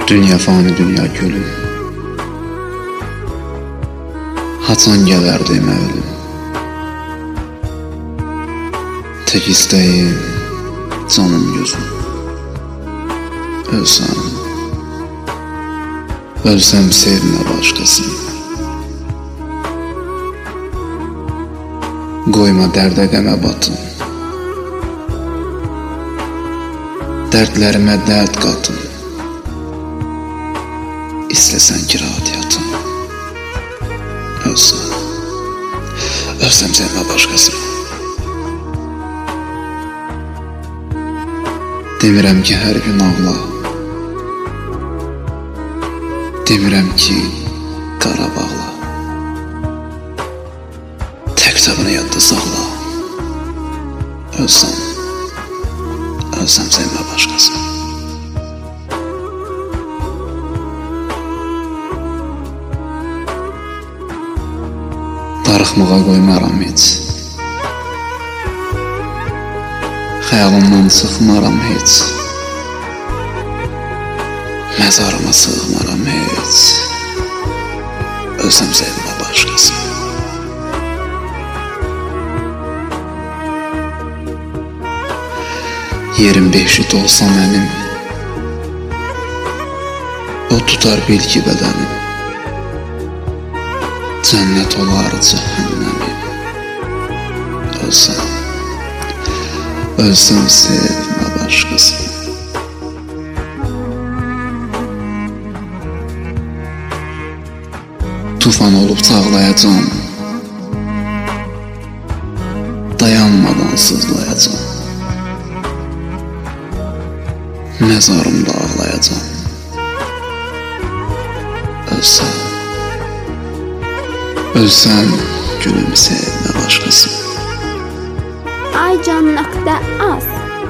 Dünya fani, dünya gülüm. Haçan gələr demə ölüm. Tək istəyim, canım gözüm. Ölsəm, ölsəm sevmə başqasını. Qoyma dərdə qəmə batım. Dərdlərimə dərd qatım. İstəsən ki, rahat yatım. Ölsəm, ölsəm sevmə başqasını. Demirəm ki, hər gün ağla. Demirəm ki, qara bağla. Tək kitabını yadda saxla. Ölsəm, ölsəm sevmə başqasını. Darıxmağa qoymaram heç. Xəyalımdan çıxmaram heç. Məzarıma sığmaram heç. Ölsəm sevmə başqasını. Yerim beşit olsa mənim, o tutar bil ki bədənim. Cənnət olar cəhənnəmim. Ölsəm, ölsəm sevmə başqasını. Tufan olub çağlayacam, dayanmadan sızlayacam. Məzarımda ağlayacam. Ölsəm, ölsəm gülüm sevmə başqasını. Aycan.az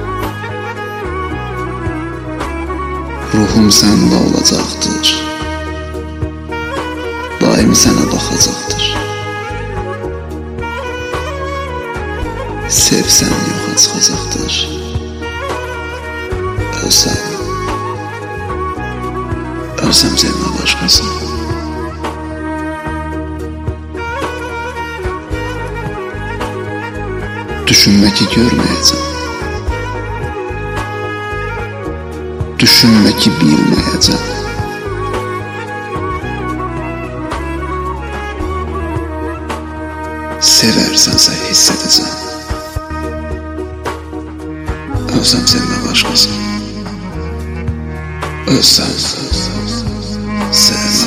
Ruhum səndə olacaqdır. Daim sənə baxacaqdır. Sevsən yoxa çıxacaqdır. Ölsəm, ölsəm sevmə başqasını. Düşünmə ki, görməyəcəm. Düşünmə ki, bilməyəcəm. Sevərsənsə hiss edəcəm. Ölsəm sevmə başqasını. Ölsəm, sevmə.